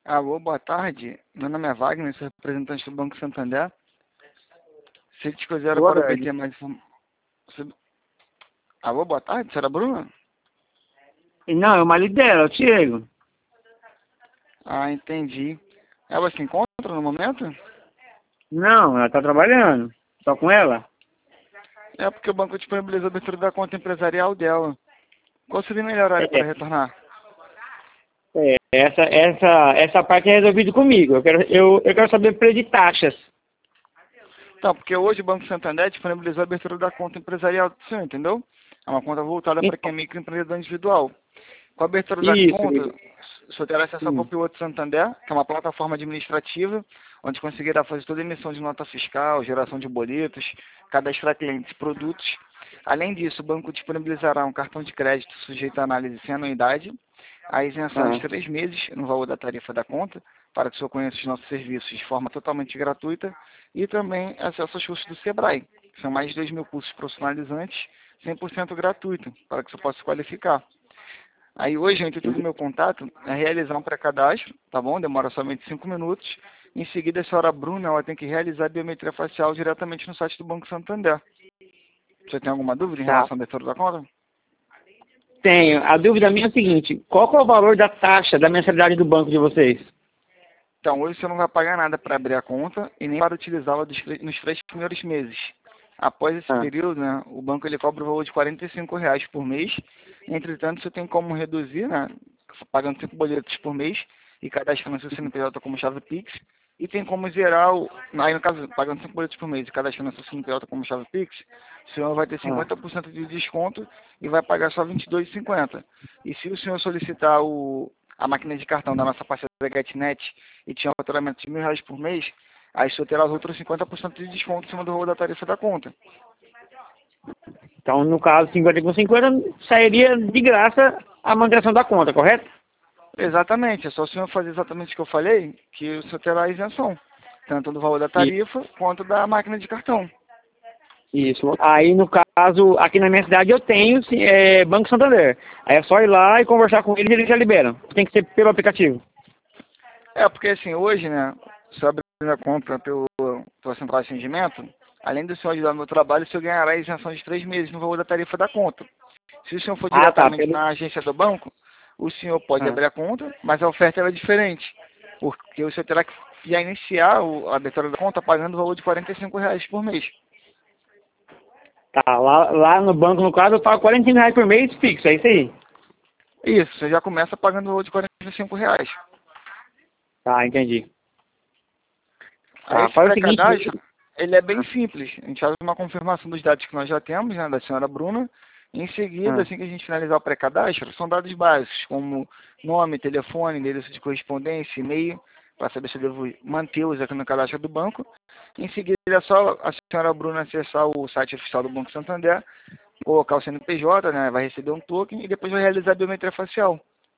Alô, boa tarde. Meu nome é Wagner, sou representante do Banco Santander. Se te quiser Boa para tarde. obter mais informações... Alô, boa tarde, senhora Bruna? Não, é o marido dela, o Diego. Ah, entendi. Ela se encontra no momento? Não, ela tá trabalhando. Só com ela? É porque o banco disponibilizou a abertura da conta empresarial dela. Qual seria o melhor horário É, para retornar? essa parte é resolvida comigo. Eu quero saber o preço de taxas. Então, porque hoje o Banco Santander disponibilizou a abertura da conta empresarial do senhor, entendeu? É uma conta voltada para quem é microempreendedor individual. Com a abertura da Isso. conta, o senhor terá acesso ao Hum. Copiloto Santander, que é uma plataforma administrativa, onde conseguirá fazer toda a emissão de nota fiscal, geração de boletos, cadastrar clientes e produtos. Além disso, o banco disponibilizará um cartão de crédito sujeito à análise sem anuidade, a isenção de 3 meses no valor da tarifa da conta, para que o senhor conheça os nossos serviços de forma totalmente gratuita, e também acesso aos cursos do Sebrae, que são mais de 2.000 cursos profissionalizantes, 100% gratuito, para que o senhor possa se qualificar. Aí hoje, o intuito do meu contato é realizar um pré-cadastro, tá bom? Demora somente 5 minutos. Em seguida, a senhora Bruna, ela tem que realizar a biometria facial diretamente no site do Banco Santander. Você tem alguma dúvida em Tá. relação à abertura da conta? Tenho. A dúvida minha é a seguinte: qual que é o valor da taxa da mensalidade do banco de vocês? Então, hoje você não vai pagar nada para abrir a conta e nem para utilizá-la nos 3 primeiros meses. Após esse Ah, período, né, o banco ele cobra o valor de R$ 45 por mês. Entretanto, você tem como reduzir, né, pagando 5 boletos por mês e cadastrando seu CNPJ como chave Pix. E tem como zerar, aí no caso, pagando 5 boletos por mês e cadastrando seu CNPJ como chave Pix, o senhor vai ter ah. 50% de desconto e vai pagar só R$ 22,50. E se o senhor solicitar a máquina de cartão da nossa parceira GetNet e tinha um faturamento de R$ 1.000 por mês, aí o senhor terá os outros 50% de desconto em cima do valor da tarifa da conta. Então, no caso, 50 com 50, sairia de graça a manutenção da conta, correto? Exatamente, é só o senhor fazer exatamente o que eu falei, que o senhor terá a isenção, tanto do valor da E- tarifa quanto da máquina de cartão. Isso. Aí, no caso, aqui na minha cidade eu tenho Banco Santander. Aí é só ir lá e conversar com eles e eles já liberam. Tem que ser pelo aplicativo. É, porque assim, hoje, né, se eu abrir a conta pela central de atendimento, além do senhor ajudar no meu trabalho, o senhor ganhará a isenção de 3 meses no valor da tarifa da conta. Se o senhor for Ah, tá. diretamente na agência do banco, o senhor pode Ah, abrir a conta, mas a oferta é diferente, porque o senhor terá que já iniciar a abertura da conta pagando o valor de R$ 45 por mês. tá. Lá no banco, no caso, eu pago R$ 45 por mês fixo, é isso aí? Isso, você já começa pagando o valor de R$ 45. Tá, entendi. Aí Tá, esse faz o seguinte. pré-cadastro, ele é bem simples. A gente faz uma confirmação dos dados que nós já temos, né, da senhora Bruna. Em seguida, Ah, assim que a gente finalizar o pré-cadastro, são dados básicos, como nome, telefone, endereço de correspondência, e-mail, para saber se eu devo mantê-los aqui no cadastro do banco. Em seguida, é só a senhora Bruna acessar o site oficial do Banco Santander, colocar o CNPJ, né, vai receber um token e depois vai realizar a biometria facial.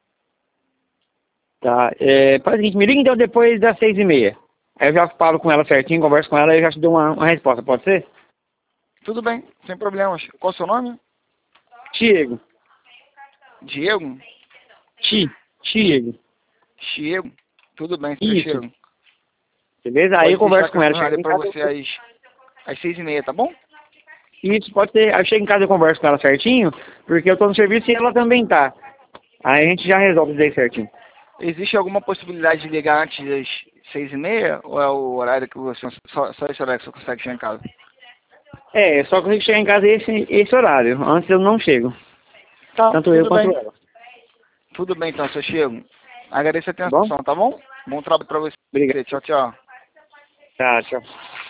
tá. Faz o seguinte, me liga então depois das 6h30. Aí eu já falo com ela certinho, converso com ela e eu já te dou uma resposta, pode ser? Tudo bem, sem problemas. Qual o seu nome? Diego. Diego? Diego. Diego? Tudo bem, seu Isso. Diego. Beleza? Aí eu Pode deixar converso que com eu ela. retornarei Chega em para casa, você às 6h30, tá bom? isso, pode ser. Aí eu chego em casa e eu converso com ela certinho, porque eu tô no serviço e ela também tá. Aí a gente já resolve isso aí certinho. Existe alguma possibilidade de ligar antes das 6h30? Ou é o horário que você... Só esse horário que você consegue chegar em casa? Só consigo chegar em casa esse horário. Antes eu não chego. Tá, Tanto eu tudo quanto bem. ela. Tudo bem então, seu Diego. Agradeço a Tá bom? atenção, tá bom? Bom trabalho para você. Obrigado. Tchau, tchau. Tá, tchau.